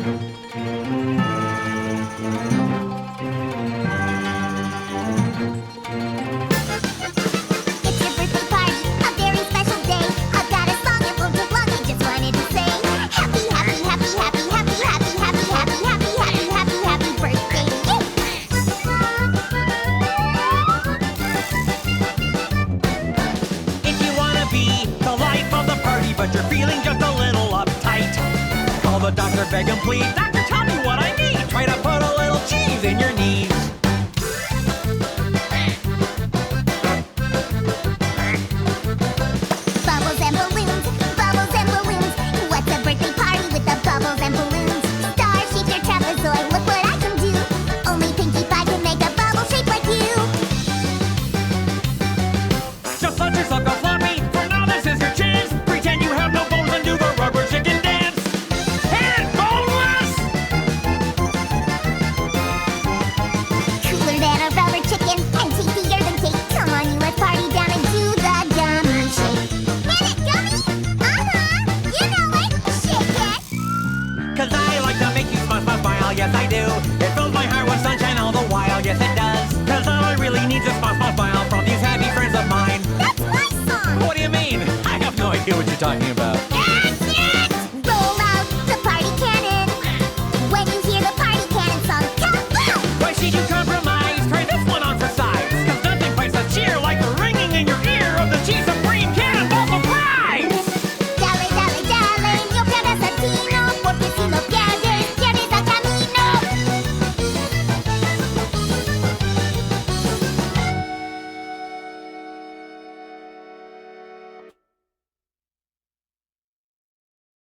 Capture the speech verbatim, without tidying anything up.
But you're feeling just a little uptight. Call the doctor, beg him please. Doctor, tell me what I need. Try to put a little cheese in your knees. Bubbles and balloons, bubbles and balloons. What's a birthday party with the bubbles and balloons? Star-shaped or trapezoid, look what I can do. Only Pinkie Pie can make a bubble shape like you. Just let yourself go floppy. For now, this is your chance. Pretend you have no bones and do the rubber chicken dance. And boneless! Cooler than a rubber chicken and tastier than cake. Come on, you, let's party down and do the gummy shake. Hit it, gummy! Uh-huh, you know it. Shake it. Cause I like to make you smile, smile, smile. Yes, I do. It fills my heart with sunshine all the while. Yes, it does. Cause all I really need is smile, smile, smile from these happy friends of mine. That's my song. What do you mean? I have no idea what you're talking about.